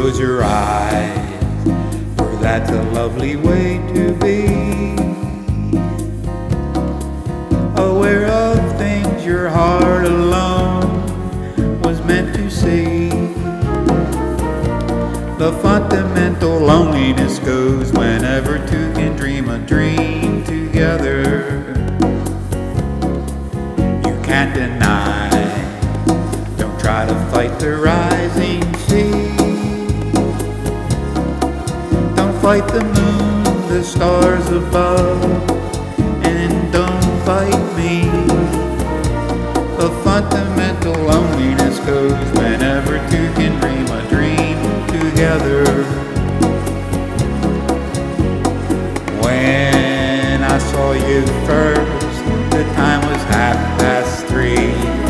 close your eyes, for that's a lovely way to be. Aware of things your heart alone was meant to see. The fundamental loneliness goes whenever two can dream a dream together. You can't deny, don't try to fight the rising sea. Don't fight the moon, the stars above, and don't fight me. The fundamental loneliness goes whenever two can dream a dream together. When I saw you first, the time was 3:30.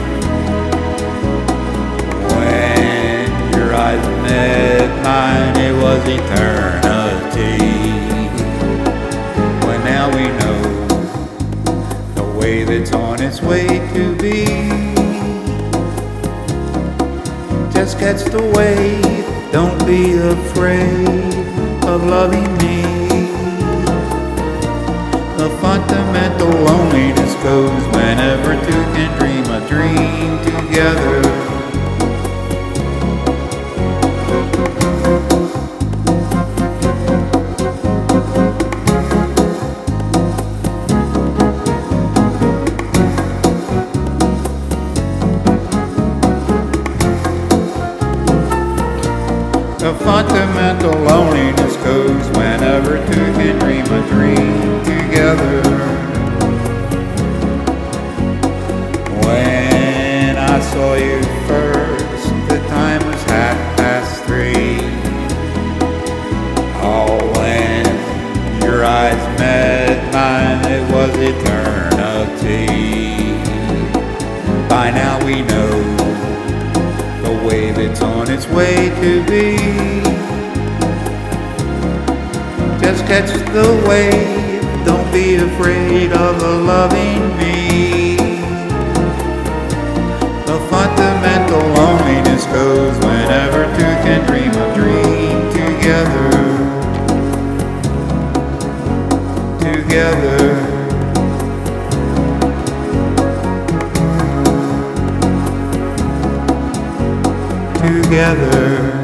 When your eyes met mine, it was eternity. When now we know the wave it's on its way to be. Just catch the wave, don't be afraid of loving me. The fundamental loneliness goes whenever two can dream a dream together. The fundamental loneliness goes whenever two can dream a dream together. When I saw you first, the time was 3:30. Oh, when your eyes met mine, it was eternity. By now we know the wave it's on its way to be. Just catch the wave, don't be afraid of loving me. The fundamental loneliness goes whenever two can dream a dream together. Together. Together.